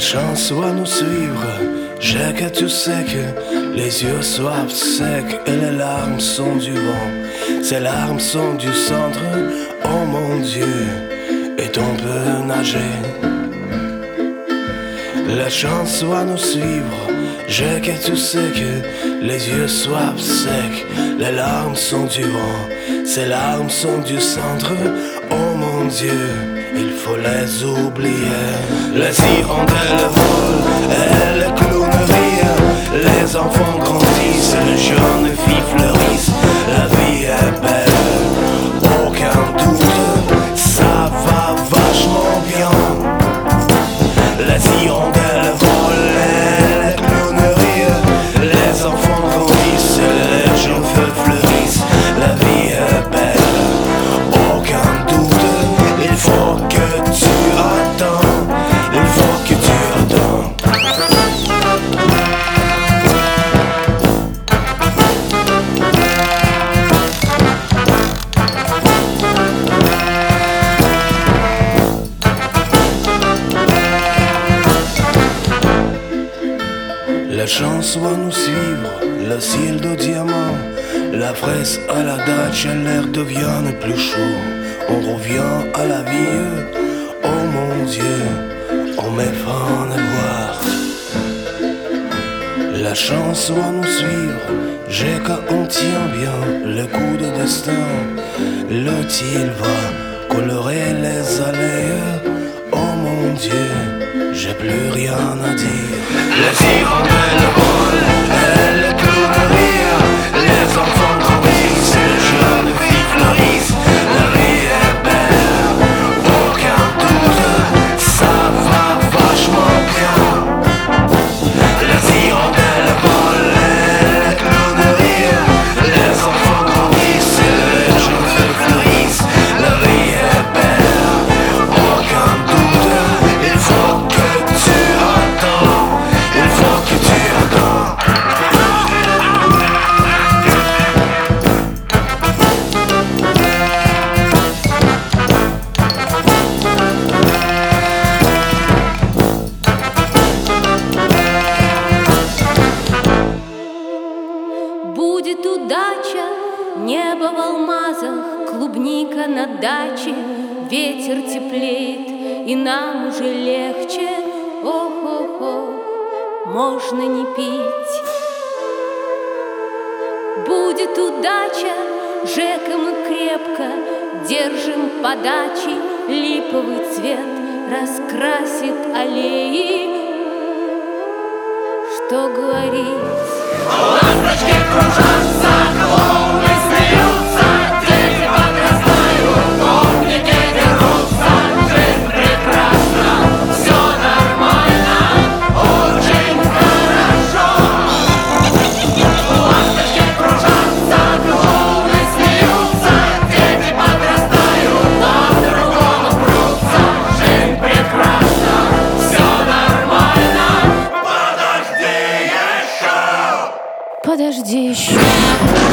chance va nous suivre. J'ai que tu sais que les yeux soient secs et les larmes sont du vent. Ces larmes sont du centre, oh mon Dieu, et on peut nager. La chance va nous suivre. J'ai que tu sais que les yeux soient secs, les larmes sont du vent. Ces larmes sont du centre, oh mon Dieu, il faut les oublier. Les hirondelles volent et les clowns rient. Les enfants grandissent, les jeunes filles fleurissent. La vie est belle, aucun doute, ça va vachement bien. Les hirondelles volent et les clowns rient. Les enfants grandissent, les jeunes filles fleurissent. La vie est belle, aucun doute, il faut que tu attends, il faut que tu attends. La chance va nous suivre, le ciel de diamant, la fraise à la dache, l'air devient plus chaud. On revient à la vie, oh mon Dieu, on met fin à voir. La chance va nous suivre, j'ai qu'on tient bien le coup de destin. Le il va colorer les allées, oh mon Dieu, j'ai plus rien à dire. Les hirondelles volent et les clowns rient. Les enfants grandissent, les jeunes filles fleurissent. La vie est belle, aucun doute, ça va vachement bien. Les hirondelles volent et les clowns rient. Les enfants grandissent, les jeunes filles fleurissent. La vie est belle, aucun doute, il faut que tu attends, il faut que tu attends. Будет удача, небо в алмазах, клубника на даче, ветер теплеет, и нам уже легче. Ох-ох-ох, можно не пить. Будет удача, Жека мы крепко держим подачи, липовый цвет раскрасит аллеи. Что говорить? Ласточки кружатся, клоуны смеются, дети подрастают, умники дерутся. Жизнь прекрасна, все нормально, очень хорошо. Ласточки кружатся, клоуны смеются, дети подрастают, но к другому прутся. Жизнь прекрасна, все нормально. Подожди еще. Подожди еще.